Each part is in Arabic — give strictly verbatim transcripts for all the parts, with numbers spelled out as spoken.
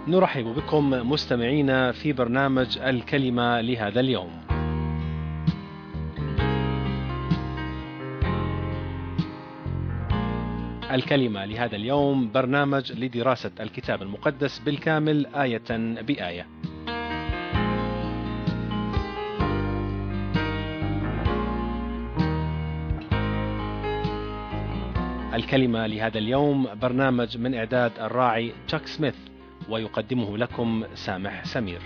نرحب بكم مستمعينا في برنامج الكلمة لهذا اليوم. الكلمة لهذا اليوم برنامج لدراسة الكتاب المقدس بالكامل آية بآية. الكلمة لهذا اليوم برنامج من إعداد الراعي تشاك سميث، ويقدمه لكم سامح سمير.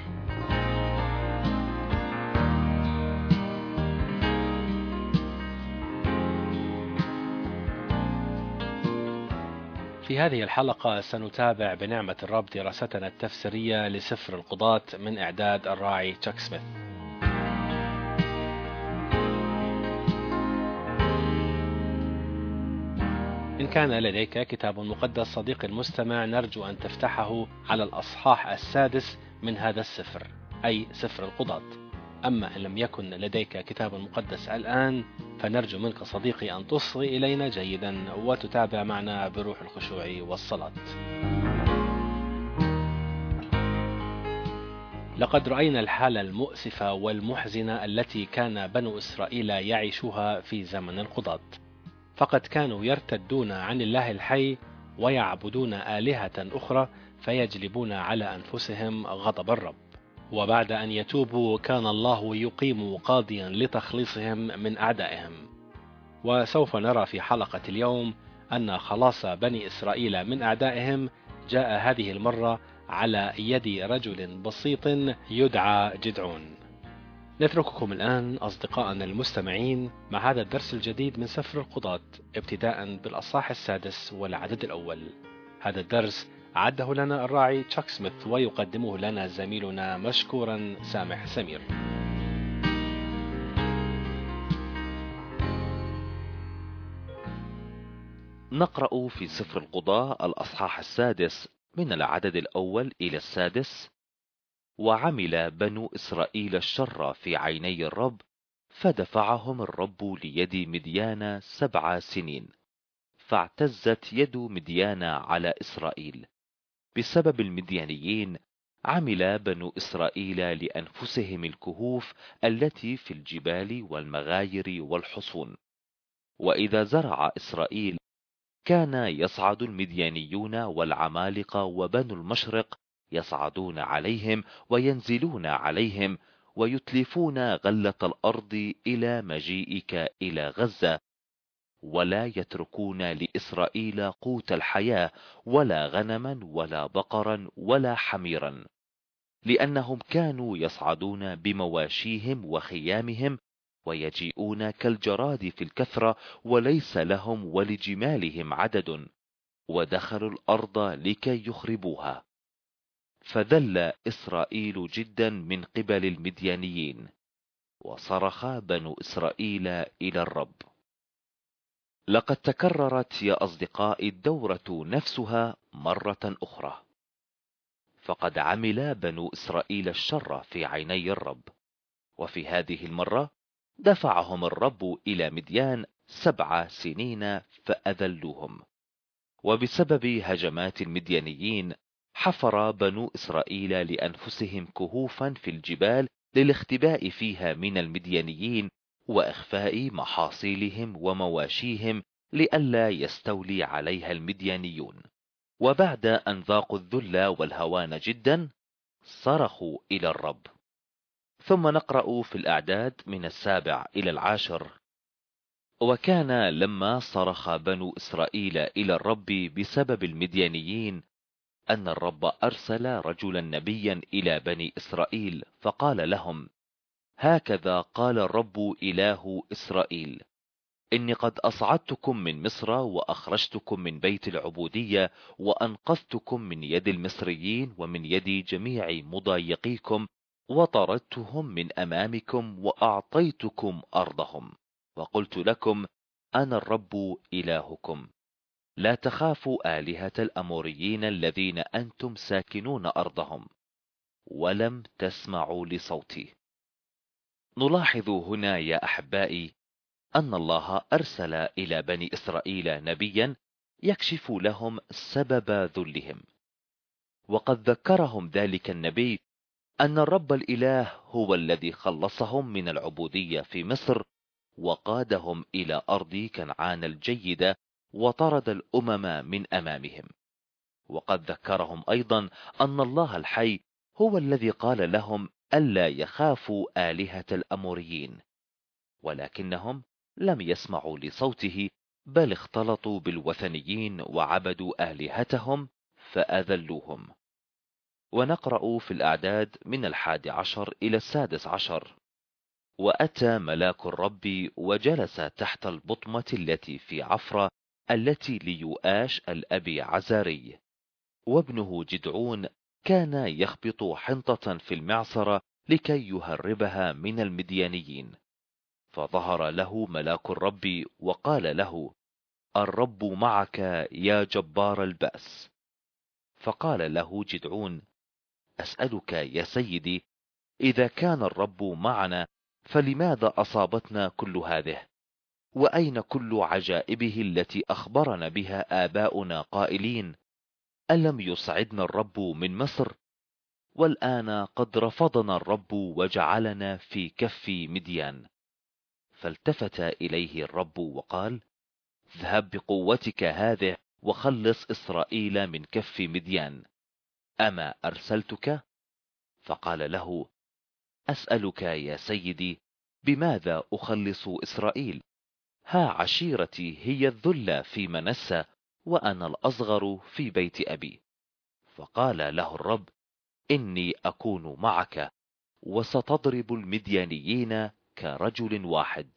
في هذه الحلقة سنتابع بنعمة الرب دراستنا التفسيرية لسفر القضاة من إعداد الراعي تشاك سميث. إن كان لديك كتاب مقدس صديقي المستمع، نرجو أن تفتحه على الأصحاح السادس من هذا السفر، أي سفر القضاة. أما إن لم يكن لديك كتاب مقدس الآن، فنرجو منك صديقي أن تصغي إلينا جيدا وتتابع معنا بروح الخشوع والصلاة. لقد رأينا الحالة المؤسفة والمحزنة التي كان بنو إسرائيل يعيشوها في زمن القضاة، فقد كانوا يرتدون عن الله الحي ويعبدون آلهة أخرى فيجلبون على أنفسهم غضب الرب. وبعد أن يتوبوا كان الله يقيم قاضيا لتخليصهم من أعدائهم. وسوف نرى في حلقة اليوم أن خلاص بني إسرائيل من أعدائهم جاء هذه المرة على يد رجل بسيط يدعى جدعون. نترككم الآن أصدقائنا المستمعين مع هذا الدرس الجديد من سفر القضاة، ابتداء بالأصحاح السادس والعدد الأول. هذا الدرس عده لنا الراعي تشاك سميث، ويقدمه لنا زميلنا مشكورا سامح سمير. نقرأ في سفر القضاة الأصحاح السادس من العدد الأول إلى السادس. وعمل بنو إسرائيل الشر في عيني الرب، فدفعهم الرب ليد مديان سبع سنين، فاعتزت يد مديان على إسرائيل. بسبب المديانيين عمل بنو إسرائيل لأنفسهم الكهوف التي في الجبال والمغاير والحصون. وإذا زرع إسرائيل كان يصعد المديانيون والعمالقة وبنو المشرق يصعدون عليهم وينزلون عليهم ويتلفون غلة الأرض إلى مجيئك إلى غزة، ولا يتركون لإسرائيل قوت الحياة ولا غنما ولا بقرا ولا حميرا، لأنهم كانوا يصعدون بمواشيهم وخيامهم ويجيئون كالجراد في الكثرة، وليس لهم ولجمالهم عدد، ودخلوا الأرض لكي يخربوها. فذل إسرائيل جدا من قبل المديانيين، وصرخ بنو إسرائيل إلى الرب. لقد تكررت يا أصدقائي الدورة نفسها مرة أخرى، فقد عمل بنو إسرائيل الشر في عيني الرب، وفي هذه المرة دفعهم الرب إلى مديان سبع سنين فأذلوهم. وبسبب هجمات المديانيين حفر بنو إسرائيل لأنفسهم كهوفا في الجبال للاختباء فيها من المديانيين وإخفاء محاصيلهم ومواشيهم لئلا يستولي عليها المديانيون. وبعد أن ذاقوا الذل والهوان جدا صرخوا إلى الرب. ثم نقرأ في الأعداد من السابع إلى العاشر. وكان لما صرخ بنو إسرائيل إلى الرب بسبب المديانيين أن الرب أرسل رجلا نبيا إلى بني إسرائيل فقال لهم: هكذا قال الرب إله إسرائيل: إني قد أصعدتكم من مصر وأخرجتكم من بيت العبودية وأنقذتكم من يد المصريين ومن يد جميع مضايقيكم، وطردتهم من أمامكم وأعطيتكم أرضهم، وقلت لكم: أنا الرب إلهكم، لا تخافوا آلهة الأموريين الذين أنتم ساكنون أرضهم. ولم تسمعوا لصوتي. نلاحظ هنا يا أحبائي أن الله أرسل إلى بني إسرائيل نبيا يكشف لهم سبب ذلهم، وقد ذكرهم ذلك النبي أن الرب الإله هو الذي خلصهم من العبودية في مصر، وقادهم إلى أرض كنعان الجيدة، وطرد الأمم من أمامهم. وقد ذكرهم أيضا أن الله الحي هو الذي قال لهم ألا يخافوا آلهة الأموريين، ولكنهم لم يسمعوا لصوته، بل اختلطوا بالوثنيين وعبدوا آلهتهم فأذلوهم. ونقرأ في الأعداد من الحادي عشر إلى السادس عشر: وأتى ملاك الرب وجلس تحت البطمة التي في عفرة التي ليؤاش الأبي عزاري، وابنه جدعون كان يخبط حنطة في المعصرة لكي يهربها من المديانيين. فظهر له ملاك الرب وقال له: الرب معك يا جبار البأس. فقال له جدعون: أسألك يا سيدي، إذا كان الرب معنا فلماذا أصابتنا كل هذه؟ وأين كل عجائبه التي أخبرنا بها آباؤنا قائلين: ألم يصعدنا الرب من مصر؟ والآن قد رفضنا الرب وجعلنا في كف مديان. فالتفت إليه الرب وقال: اذهب بقوتك هذه وخلص إسرائيل من كف مديان، أما أرسلتك؟ فقال له: أسألك يا سيدي، بماذا أخلص إسرائيل؟ ها عشيرتي هي الذلة في منسى، وأنا الأصغر في بيت أبي. فقال له الرب: إني أكون معك، وستضرب المديانيين كرجل واحد.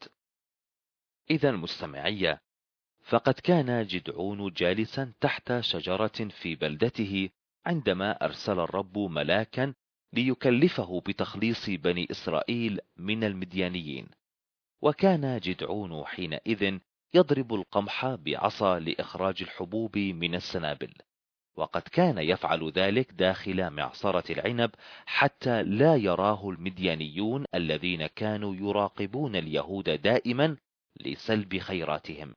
إذا المستمعية، فقد كان جدعون جالسا تحت شجرة في بلدته عندما أرسل الرب ملاكا ليكلفه بتخليص بني إسرائيل من المديانيين. وكان جدعون حينئذ يضرب القمح بعصا لإخراج الحبوب من السنابل، وقد كان يفعل ذلك داخل معصرة العنب حتى لا يراه المديانيون الذين كانوا يراقبون اليهود دائما لسلب خيراتهم.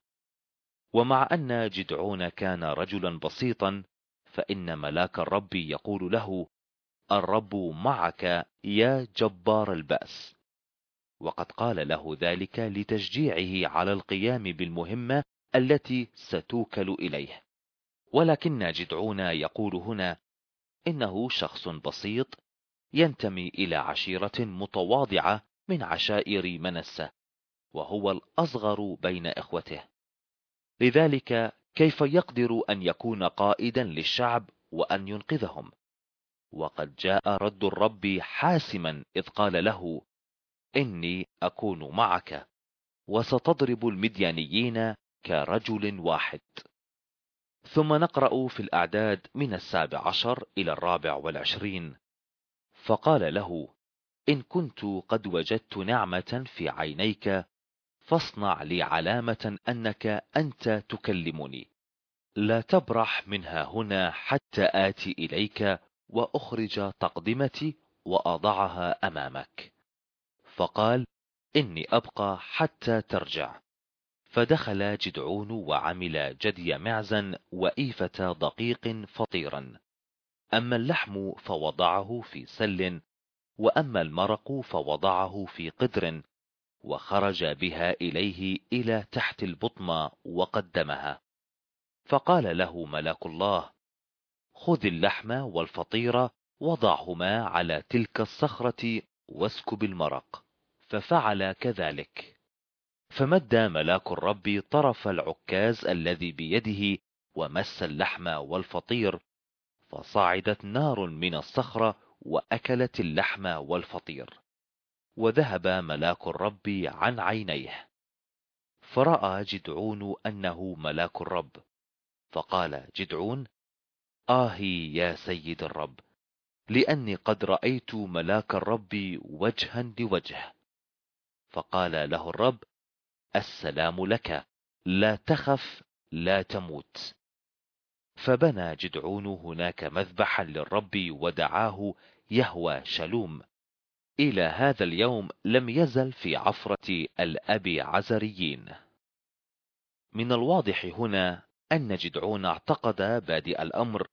ومع أن جدعون كان رجلا بسيطا، فإن ملاك الرب يقول له: الرب معك يا جبار البأس. وقد قال له ذلك لتشجيعه على القيام بالمهمة التي ستوكل إليه. ولكن جدعون يقول هنا إنه شخص بسيط ينتمي إلى عشيرة متواضعة من عشائر منسى، وهو الأصغر بين إخوته، لذلك كيف يقدر أن يكون قائدا للشعب وأن ينقذهم؟ وقد جاء رد الرب حاسما إذ قال له: إني أكون معك، وستضرب المديانيين كرجل واحد. ثم نقرأ في الأعداد من السابع عشر إلى الرابع والعشرين: فقال له: إن كنت قد وجدت نعمة في عينيك فاصنع لي علامة أنك أنت تكلمني، لا تبرح منها هنا حتى آتي إليك وأخرج تقدمتي وأضعها أمامك. فقال: إني أبقى حتى ترجع. فدخل جدعون وعمل جدي معزا وإيفة دقيق فطيرا، أما اللحم فوضعه في سل، وأما المرق فوضعه في قدر، وخرج بها إليه إلى تحت البطمة وقدمها. فقال له ملاك الله: خذ اللحم والفطير وضعهما على تلك الصخرة واسكب المرق. ففعل كذلك. فمد ملاك الرب طرف العكاز الذي بيده ومس اللحم والفطير، فصعدت نار من الصخرة وأكلت اللحم والفطير، وذهب ملاك الرب عن عينيه. فرأى جدعون أنه ملاك الرب، فقال جدعون: آهي يا سيد الرب، لأني قد رأيت ملاك الرب وجها لوجه. فقال له الرب: السلام لك، لا تخف، لا تموت. فبنى جدعون هناك مذبحا للرب ودعاه يهوى شلوم. إلى هذا اليوم لم يزل في عفرة الأبي عزريين. من الواضح هنا أن جدعون اعتقد بادئ الأمر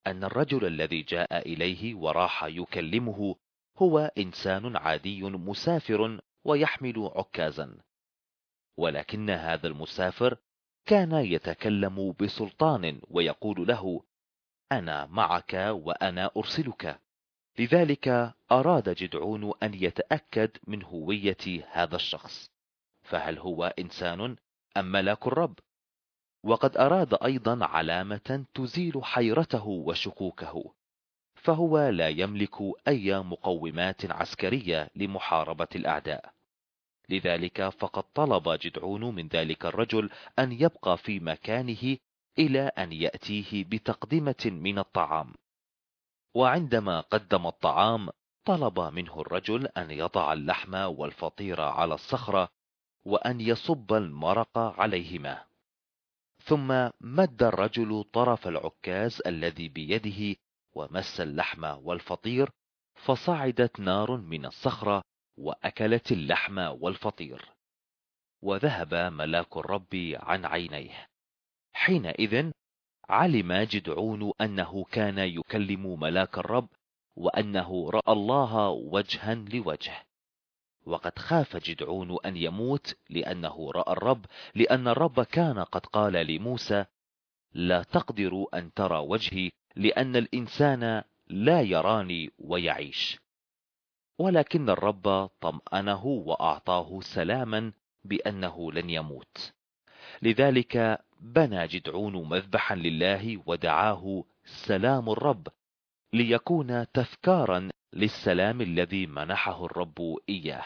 أن الرجل الذي جاء إليه وراح يكلمه هو إنسان عادي مسافر ويحمل عكازا، ولكن هذا المسافر كان يتكلم بسلطان ويقول له: أنا معك وأنا أرسلك. لذلك أراد جدعون أن يتأكد من هوية هذا الشخص، فهل هو إنسان أم ملاك الرب؟ وقد أراد أيضا علامة تزيل حيرته وشكوكه، فهو لا يملك أي مقومات عسكرية لمحاربة الأعداء. لذلك فقد طلب جدعون من ذلك الرجل أن يبقى في مكانه إلى أن يأتيه بتقدمة من الطعام. وعندما قدم الطعام طلب منه الرجل أن يضع اللحم والفطير على الصخرة وأن يصب المرق عليهما، ثم مد الرجل طرف العكاز الذي بيده ومس اللحم والفطير، فصعدت نار من الصخرة وأكلت اللحم والفطير، وذهب ملاك الرب عن عينيه. حينئذ علم جدعون أنه كان يكلم ملاك الرب، وأنه رأى الله وجها لوجه. وقد خاف جدعون أن يموت لأنه رأى الرب، لأن الرب كان قد قال لموسى: لا تقدر أن ترى وجهي، لأن الإنسان لا يراني ويعيش. ولكن الرب طمأنه وأعطاه سلاما بأنه لن يموت. لذلك بنى جدعون مذبحا لله ودعاه سلام الرب، ليكون تذكارا للسلام الذي منحه الرب إياه.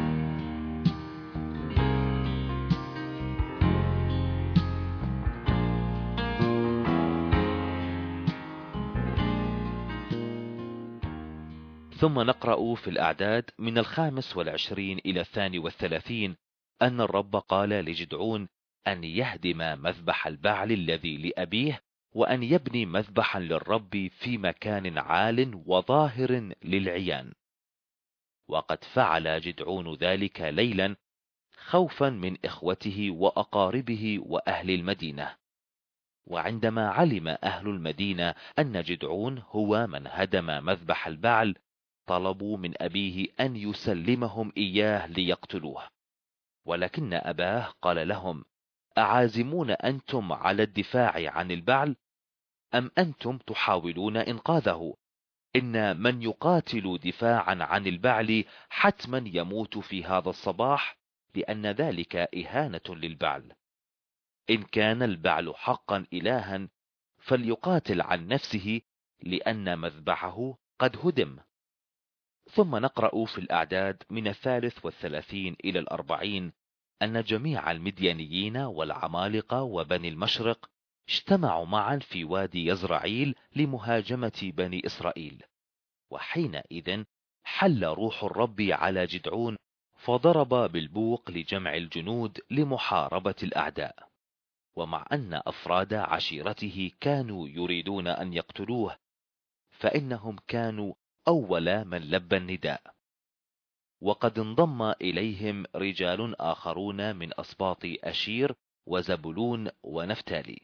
ثم نقرأ في الأعداد من الخامس والعشرين إلى الثاني والثلاثين أن الرب قال لجدعون أن يهدم مذبح البعل الذي لأبيه، وأن يبني مذبحا للرب في مكان عال وظاهر للعيان. وقد فعل جدعون ذلك ليلا خوفا من إخوته وأقاربه وأهل المدينة. وعندما علم أهل المدينة أن جدعون هو من هدم مذبح البعل، طلبوا من أبيه أن يسلمهم إياه ليقتلوه. ولكن أباه قال لهم: أعازمون أنتم على الدفاع عن البعل، أم أنتم تحاولون إنقاذه؟ إن من يقاتل دفاعا عن البعل حتما يموت في هذا الصباح، لأن ذلك إهانة للبعل. إن كان البعل حقا إلها فليقاتل عن نفسه، لأن مذبحه قد هدم. ثم نقرأ في الأعداد من الثالث والثلاثين إلى الأربعين أن جميع المديانيين والعمالقة وبني المشرق اجتمعوا معا في وادي يزرعيل لمهاجمة بني إسرائيل. وحينئذ حل روح الرب على جدعون، فضرب بالبوق لجمع الجنود لمحاربة الأعداء. ومع أن أفراد عشيرته كانوا يريدون أن يقتلوه، فإنهم كانوا أول من لبى النداء. وقد انضم إليهم رجال آخرون من أسباط أشير وزبلون ونفتالي.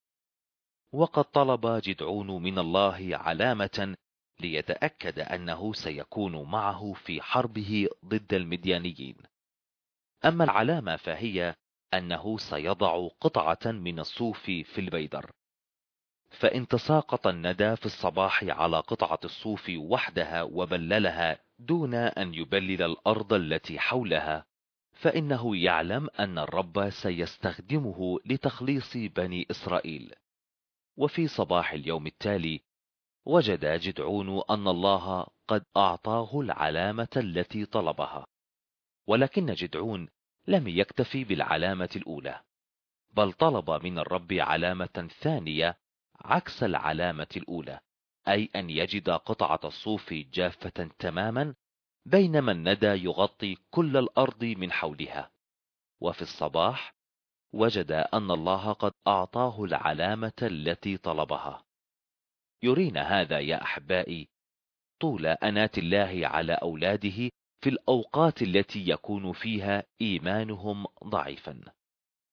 وقد طلب جدعون من الله علامة ليتأكد أنه سيكون معه في حربه ضد المديانيين. أما العلامة فهي أنه سيضع قطعة من الصوف في البيدر، فإن تساقط الندى في الصباح على قطعة الصوف وحدها وبللها دون أن يبلل الأرض التي حولها، فإنه يعلم أن الرب سيستخدمه لتخليص بني إسرائيل. وفي صباح اليوم التالي وجد جدعون أن الله قد أعطاه العلامة التي طلبها. ولكن جدعون لم يكتفي بالعلامة الأولى، بل طلب من الرب علامة ثانية عكس العلامة الأولى، أي أن يجد قطعة الصوف جافة تماما، بينما الندى يغطي كل الأرض من حولها. وفي الصباح وجد أن الله قد أعطاه العلامة التي طلبها. يرينا هذا يا أحبائي طول أناة الله على أولاده في الأوقات التي يكون فيها إيمانهم ضعيفا.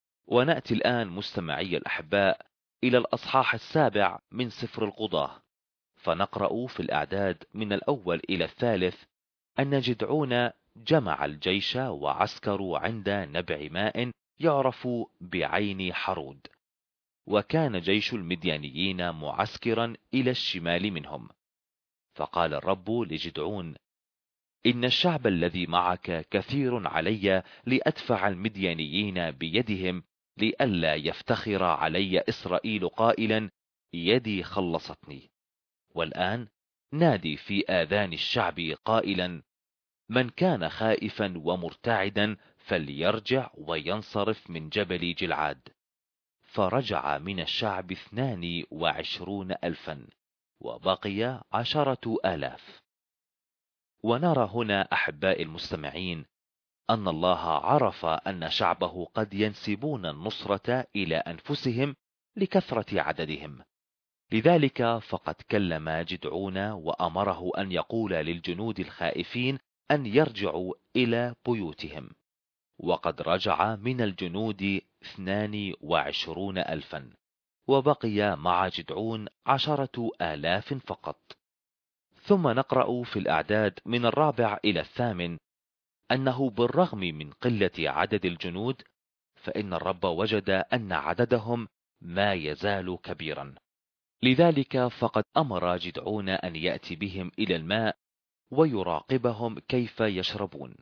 ونأتي الآن مستمعي الأحباء إلى الأصحاح السابع من سفر القضاة، فنقرأ في الأعداد من الأول إلى الثالث أن جدعون جمع الجيش وعسكروا عند نبع ماء يعرف بعين حرود، وكان جيش المديانيين معسكرا إلى الشمال منهم. فقال الرب لجدعون: إن الشعب الذي معك كثير علي لأدفع المديانيين بيدهم، لئلا يفتخر علي إسرائيل قائلا يدي خلصتني. والآن نادي في آذان الشعب قائلا: من كان خائفا ومرتعدا فليرجع وينصرف من جبل جلعاد. فرجع من الشعب اثنان وعشرون ألفا، وبقي عشرة آلاف. ونرى هنا أحباء المستمعين أن الله عرف أن شعبه قد ينسبون النصرة إلى أنفسهم لكثرة عددهم، لذلك فقد كلم جدعون وأمره أن يقول للجنود الخائفين أن يرجعوا إلى بيوتهم. وقد رجع من الجنود اثنان وعشرون ألفا، وبقي مع جدعون عشرة آلاف فقط. ثم نقرأ في الأعداد من الرابع إلى الثامن أنه بالرغم من قلة عدد الجنود فإن الرب وجد أن عددهم ما يزال كبيرا، لذلك فقد أمر جدعون أن يأتي بهم إلى الماء ويراقبهم كيف يشربون.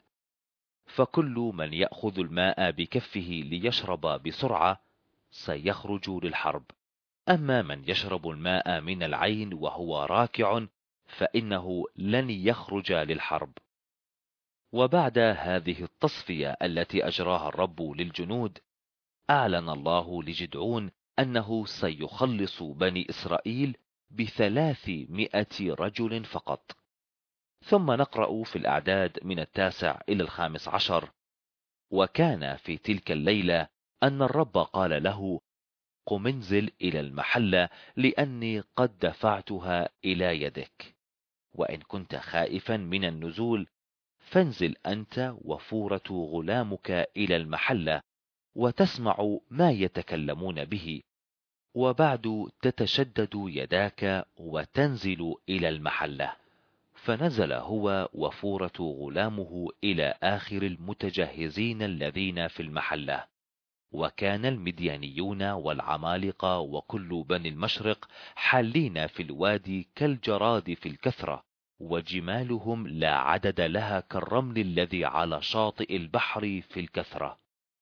فكل من يأخذ الماء بكفه ليشرب بسرعة سيخرج للحرب، أما من يشرب الماء من العين وهو راكع فإنه لن يخرج للحرب. وبعد هذه التصفية التي أجراها الرب للجنود، أعلن الله لجدعون أنه سيخلص بني إسرائيل بثلاثمائة رجل فقط. ثم نقرأ في الأعداد من التاسع إلى الخامس عشر: وكان في تلك الليلة أن الرب قال له: قم انزل إلى المحلة لأني قد دفعتها إلى يدك، وإن كنت خائفا من النزول فانزل أنت وفورة غلامك إلى المحلة وتسمع ما يتكلمون به، وبعد تتشدد يداك وتنزل إلى المحلة. فنزل هو وفورة غلامه إلى آخر المتجهزين الذين في المحلة. وكان المديانيون والعمالقة وكل بني المشرق حالين في الوادي كالجراد في الكثرة، وجمالهم لا عدد لها كالرمل الذي على شاطئ البحر في الكثرة.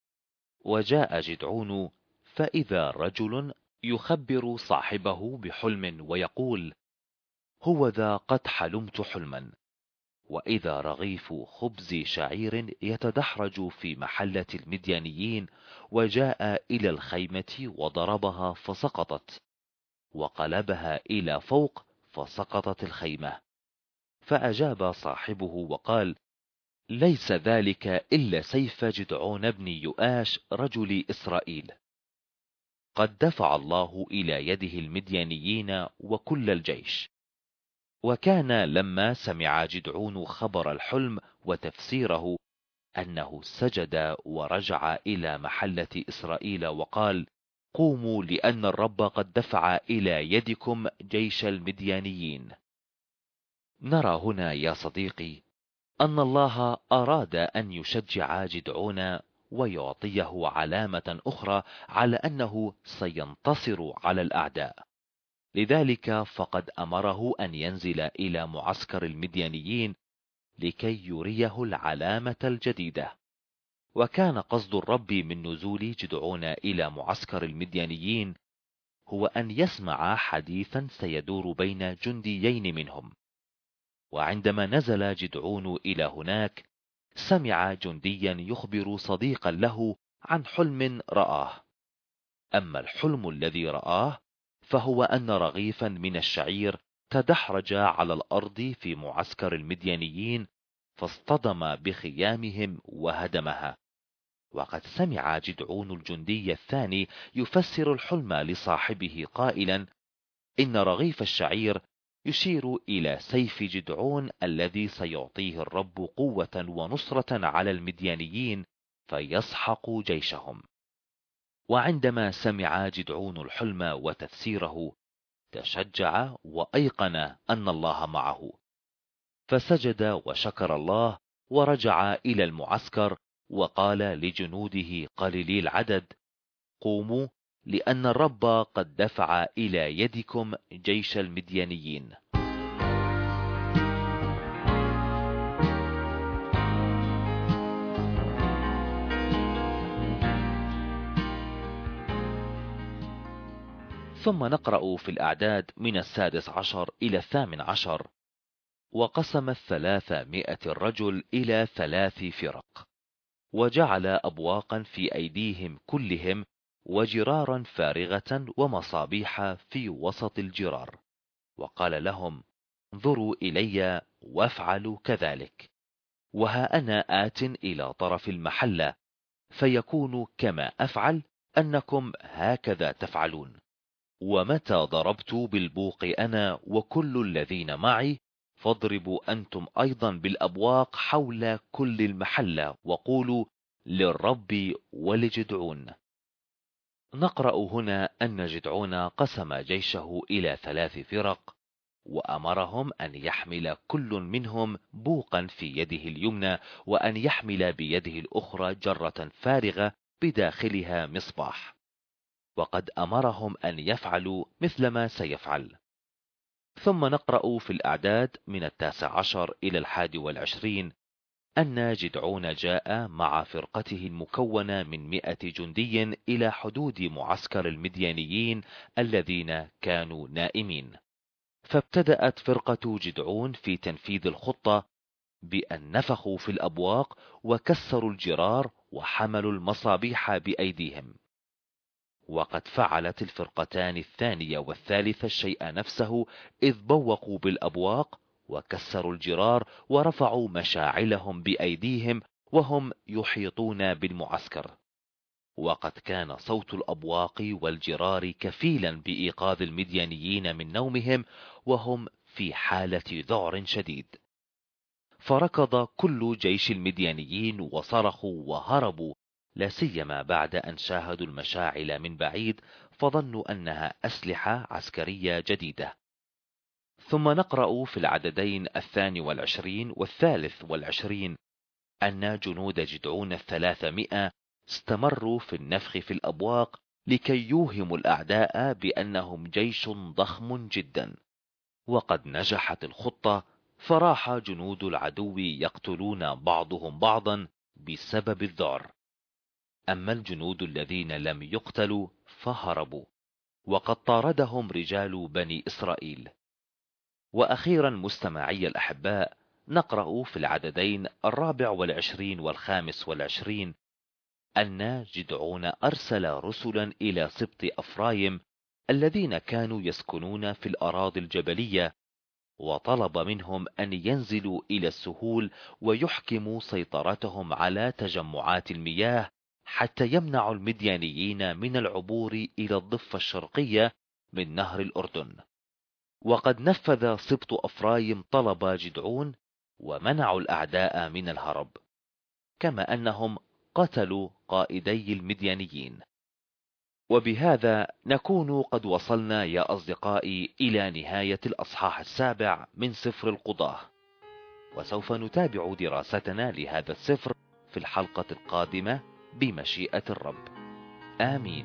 وجاء جدعون فإذا رجل يخبر صاحبه بحلم ويقول: هو ذا قد حلمت حلما، وإذا رغيف خبز شعير يتدحرج في محلة المديانيين، وجاء إلى الخيمة وضربها فسقطت، وقلبها إلى فوق فسقطت الخيمة. فأجاب صاحبه وقال: ليس ذلك إلا سيف جدعون بن يؤاش رجل إسرائيل، قد دفع الله إلى يده المديانيين وكل الجيش. وكان لما سمع جدعون خبر الحلم وتفسيره أنه سجد ورجع إلى محلة إسرائيل وقال: قوموا لأن الرب قد دفع إلى يدكم جيش المديانيين. نرى هنا يا صديقي أن الله أراد أن يشجع جدعون ويعطيه علامة أخرى على أنه سينتصر على الأعداء، لذلك فقد أمره أن ينزل إلى معسكر المديانيين لكي يريه العلامة الجديدة. وكان قصد الرب من نزول جدعون إلى معسكر المديانيين هو أن يسمع حديثا سيدور بين جنديين منهم. وعندما نزل جدعون إلى هناك سمع جنديا يخبر صديقا له عن حلم رآه. أما الحلم الذي رآه فهو أن رغيفا من الشعير تدحرج على الأرض في معسكر المديانيين فاصطدم بخيامهم وهدمها. وقد سمع جدعون الجندي الثاني يفسر الحلم لصاحبه قائلا: إن رغيف الشعير يشير إلى سيف جدعون الذي سيعطيه الرب قوة ونصرة على المديانيين فيسحق جيشهم. وعندما سمع جدعون الحلم وتفسيره تشجع وأيقن أن الله معه، فسجد وشكر الله ورجع إلى المعسكر، وقال لجنوده قليلي العدد: قوموا، لأن الرب قد دفع إلى يدكم جيش المديانيين. ثم نقرأ في الأعداد من السادس عشر إلى الثامن عشر: وقسم الثلاثمائة الرجل إلى ثلاث فرق، وجعل أبواقا في أيديهم كلهم، وجرارا فارغة ومصابيح في وسط الجرار، وقال لهم: انظروا إلي وافعلوا كذلك، وها أنا آت إلى طرف المحلة، فيكون كما أفعل أنكم هكذا تفعلون. ومتى ضربت بالبوق أنا وكل الذين معي، فاضربوا أنتم أيضا بالأبواق حول كل المحلة، وقولوا: للرب ولجدعون. نقرأ هنا أن جدعون قسم جيشه إلى ثلاث فرق، وأمرهم أن يحمل كل منهم بوقا في يده اليمنى، وأن يحمل بيده الأخرى جرة فارغة بداخلها مصباح، وقد أمرهم أن يفعلوا مثل ما سيفعل. ثم نقرأ في الأعداد من التاسع عشر إلى الحادي والعشرين أن جدعون جاء مع فرقته المكونة من مئة جندي إلى حدود معسكر المديانيين الذين كانوا نائمين. فابتدأت فرقة جدعون في تنفيذ الخطة بأن نفخوا في الأبواق وكسروا الجرار وحملوا المصابيح بأيديهم. وقد فعلت الفرقتان الثانية والثالثة الشيء نفسه، إذ بوقوا بالأبواق وكسروا الجرار ورفعوا مشاعلهم بأيديهم وهم يحيطون بالمعسكر. وقد كان صوت الأبواق والجرار كفيلا بإيقاظ المديانيين من نومهم وهم في حالة ذعر شديد. فركض كل جيش المديانيين وصرخوا وهربوا، لا سيما بعد أن شاهدوا المشاعل من بعيد، فظنوا أنها أسلحة عسكرية جديدة. ثم نقرأ في العددين الثاني والعشرين والثالث والعشرين أن جنود جدعون الثلاثمائة استمروا في النفخ في الأبواق لكي يوهموا الأعداء بأنهم جيش ضخم جدا. وقد نجحت الخطة، فراح جنود العدو يقتلون بعضهم بعضا بسبب الذعر. أما الجنود الذين لم يقتلوا فهربوا، وقد طاردهم رجال بني إسرائيل. وأخيرا مستمعي الأحباء، نقرأ في العددين الرابع والعشرين والخامس والعشرين أن جدعون أرسل رسلا إلى سبط أفرايم الذين كانوا يسكنون في الأراضي الجبلية، وطلب منهم أن ينزلوا إلى السهول ويحكموا سيطرتهم على تجمعات المياه حتى يمنعوا المديانيين من العبور إلى الضفة الشرقية من نهر الأردن. وقد نفذ سبط أفرايم طلب جدعون، ومنعوا الأعداء من الهرب، كما أنهم قتلوا قائدي المديانيين. وبهذا نكون قد وصلنا يا أصدقائي إلى نهاية الأصحاح السابع من سفر القضاة، وسوف نتابع دراستنا لهذا السفر في الحلقة القادمة بمشيئة الرب. آمين.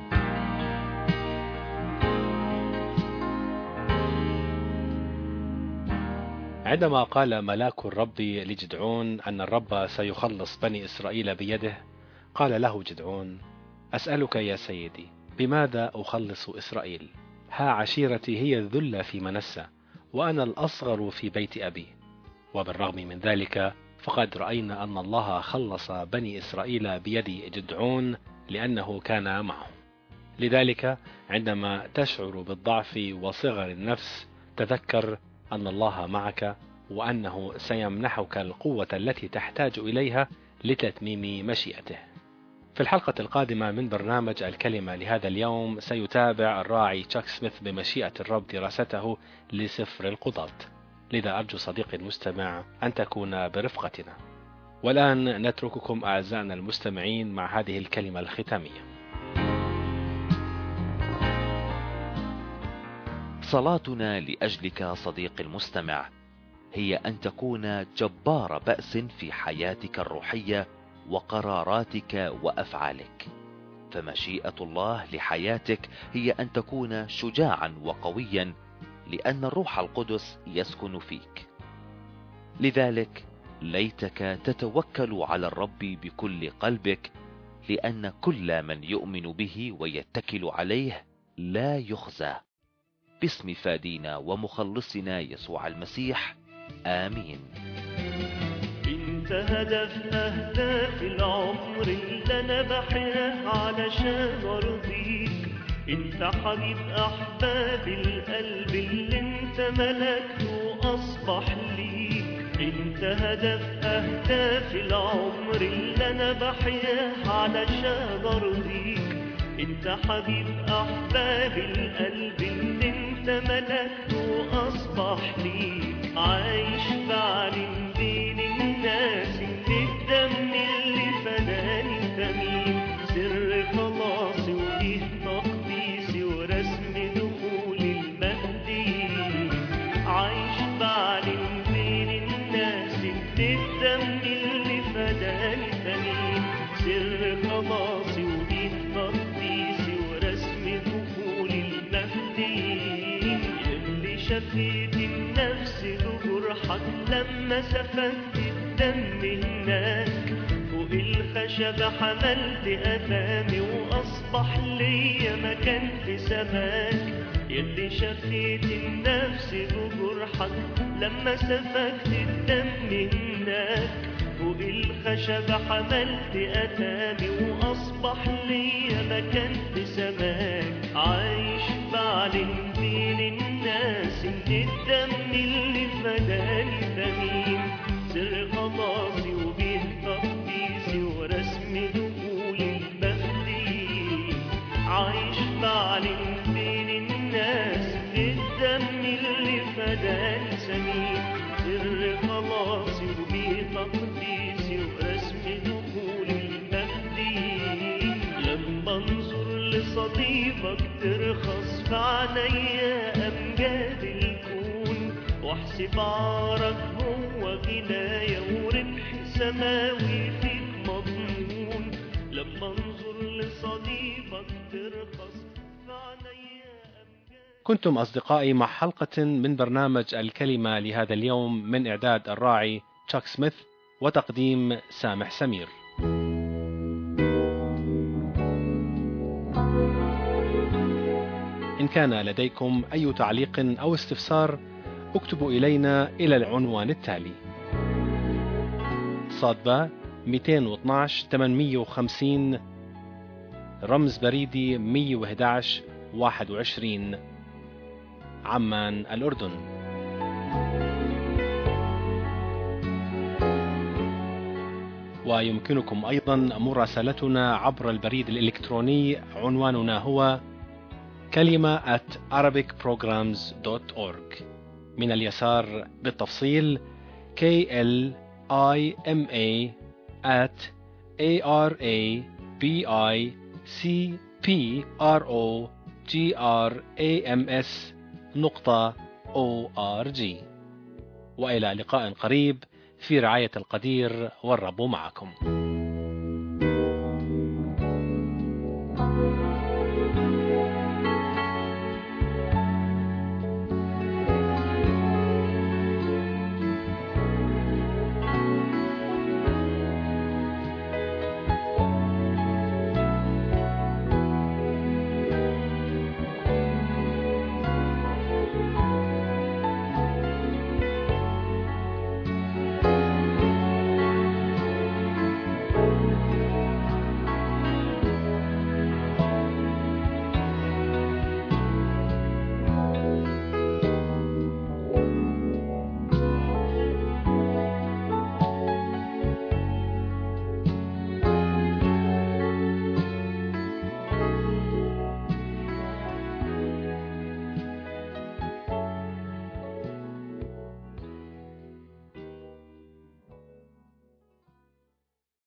عندما قال ملاك الرب لجدعون أن الرب سيخلص بني إسرائيل بيده، قال له جدعون: أسألك يا سيدي، بماذا أخلص إسرائيل؟ ها عشيرتي هي الذلة في منسى، وأنا الأصغر في بيت أبي. وبالرغم من ذلك فقد رأينا أن الله خلص بني إسرائيل بيد جدعون لأنه كان معه. لذلك عندما تشعر بالضعف وصغر النفس، تذكر أن الله معك، وأنه سيمنحك القوة التي تحتاج إليها لتتميم مشيئته. في الحلقة القادمة من برنامج الكلمة لهذا اليوم سيتابع الراعي تشاك سميث بمشيئة الرب دراسته لسفر القضاة. لذا أرجو صديقي المستمع أن تكون برفقتنا. والآن نترككم أعزائنا المستمعين مع هذه الكلمة الختامية. صلاتنا لأجلك صديقي المستمع هي أن تكون جبار بأس في حياتك الروحية وقراراتك وأفعالك، فمشيئة الله لحياتك هي أن تكون شجاعا وقويا لأن الروح القدس يسكن فيك. لذلك ليتك تتوكل على الرب بكل قلبك، لأن كل من يؤمن به ويتكل عليه لا يخزى. باسم فادينا ومخلصنا يسوع المسيح، آمين. انت هدف اهداف العمر اللي انا بحياه علشان ارضيك، انت حبيب احباب القلب اللي انت ملكته اصبح ليك. انت هدف اهداف العمر اللي انا بحياه علشان ارضيك، انت حبيب احباب القلب اللي انت ملكته اصبح ليك. عايش بعلم بين الناس ان الدم اللي فداني ثمين، سر خلاصي وليه تقديسي ورسم دخول المهديين. عايش بعلم بين الناس ان الدم اللي فداني ثمين، سر خلاصي وليه تقديسي ورسم دخول المهديين. يلي شفيت النفس بجرحك لما سفكت الدم هناك، فوق الخشب حملت أثامي وأصبح ليا مكان في سماك. يلي شفيت النفس بجرحك لما سفكت الدم هناك، فوق الخشب حملت أثامي وأصبح ليا مكان في سماك. عايش بعلم بين الناس إن الدم اللي فداني ثمين، سر خلاصي وبيه تقديسي ورسم دخول المهديين. عايش بعلم بين الناس إن الدم اللي فداني ثمين، سر خلاصي وبيه تقديسي ورسم دخول المهديين. لما انظر لصليبك ترخص في عينيا أمجاد الكون، واحسب عارك هو غناية وربح سماوي فيك مضمون. لما انظر لصليبك ترخص في عينيا أمجاد. كنتم أصدقائي مع حلقة من برنامج الكلمة لهذا اليوم، من إعداد الراعي تشاك سميث وتقديم سامح سمير. إن كان لديكم أي تعليق أو استفسار اكتبوا إلينا إلى العنوان التالي: صادبة مئتين واثناشر ثمانمئة وخمسين، رمز بريدي مئة وأحد عشر واحد وعشرين، عمان الأردن. ويمكنكم أيضا مراسلتنا عبر البريد الإلكتروني، عنواننا هو كلمة at arabic programs dot org. من اليسار بالتفصيل K L I M A at A R A B I C P R O G R A M S نقطة O R G. وإلى لقاء قريب في رعاية القدير، والرب معكم.